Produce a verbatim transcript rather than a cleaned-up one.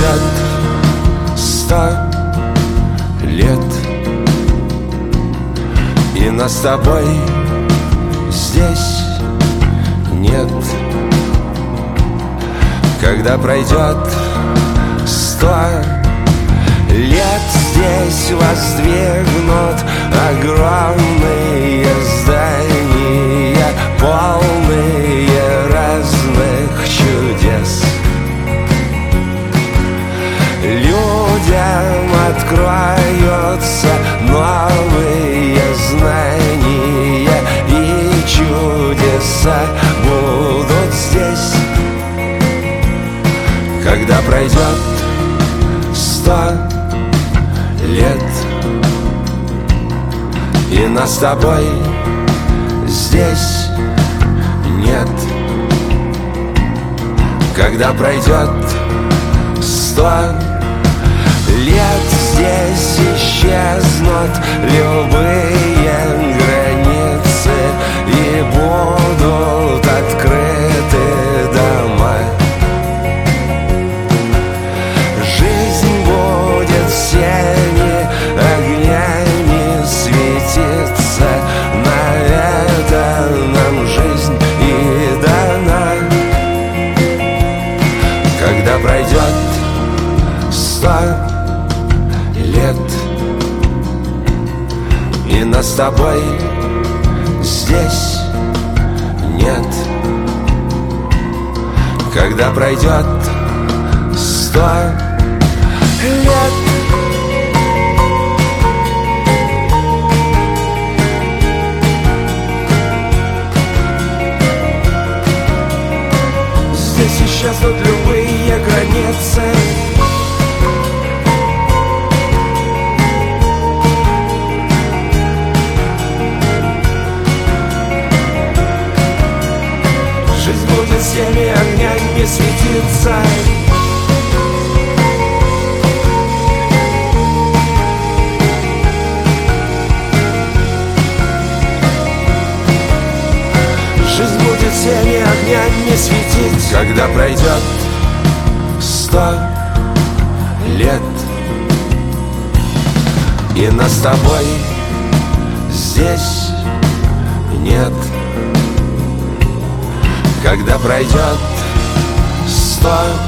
пройдет сто лет, и нас с тобой здесь нет. Когда пройдет сто лет, здесь воздвигнут огромные здания, полные разных чудес. Людям откроются новые знания, и чудеса будут здесь. Когда пройдет сто лет, и нас с тобой здесь нет. Когда пройдет сто лет, здесь исчезнут любые границы, и будут открыты дома. Жизнь будет всеми огнями светиться, на это нам жизнь и дана. Когда пройдет сто лет, и нас с тобой здесь нет. Когда пройдет сто лет. Здесь исчезнут любые границы, жизнь будет всеми огнями светиться. Жизнь будет всеми огнями светить. Когда пройдет сто лет, и нас с тобой здесь нет. Когда пройдет сто